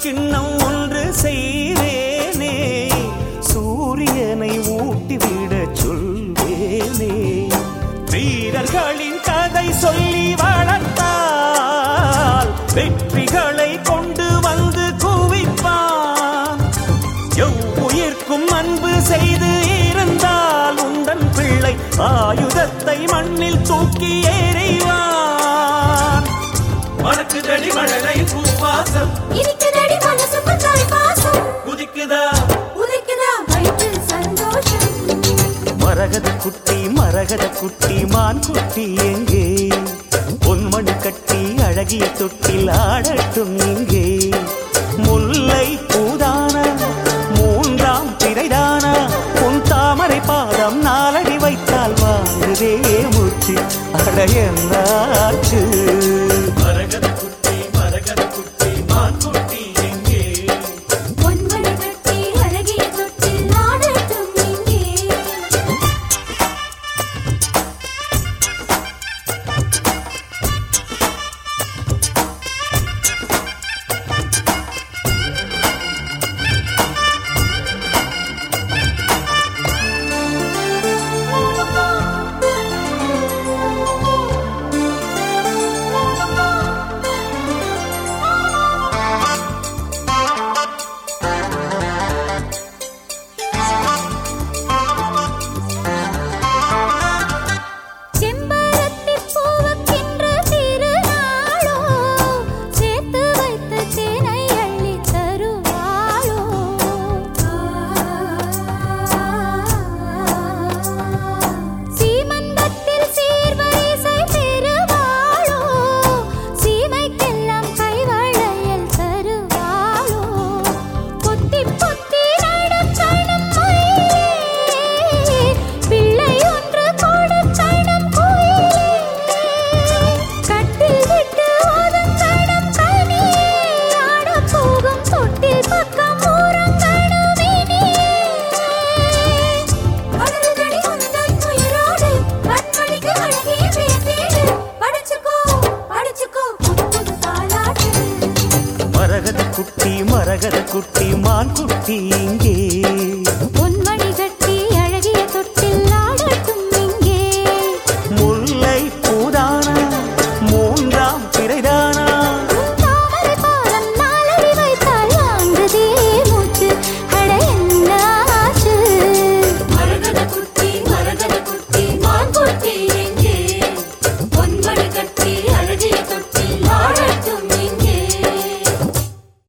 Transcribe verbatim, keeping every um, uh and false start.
கிண்ணம் ஒன்று செய்வேனே, சூரியனை ஊட்டிவிட சொல்வேனே. வீரர்களின் கதை சொல்லி வளர்த்தால் வெற்றிகளை கொண்டு வந்து குவிப்பான். எவ்வுயிர்க்கும் அன்பு செய்து இருந்தால் உந்தன் பிள்ளை ஆயுதத்தை மண்ணில் தூக்கி எறிவான். மணக்குதடி மழலை பூவாசம், இருக்குதடி மனசுக்கு தாய் பாசம், உதிக்குதா உதிக்குதா வயிற்றில் சந்தோஷம். மரகத குட்டி மரகத குட்டி மான் குட்டி எங்கே, பொன்மணி கட்டி அழகிய தொட்டில் ஆடட்டும் இங்கே. முல்லை பூதான மூன்றாம் திரைதான உன் தாமரை பாதம் நாலடி வைத்தால் வாங்குதே மூச்சு. அடையன்னாச்சு மரகத குட்டி மரகத குட்டி மான் குட்டி எங்கே, பொன்மணி கட்டி அழகிய தொட்டில் ஆடட்டும் இங்கே. மரகத குட்டி மரகத குட்டி மான் குட்டி இங்கே, பொன்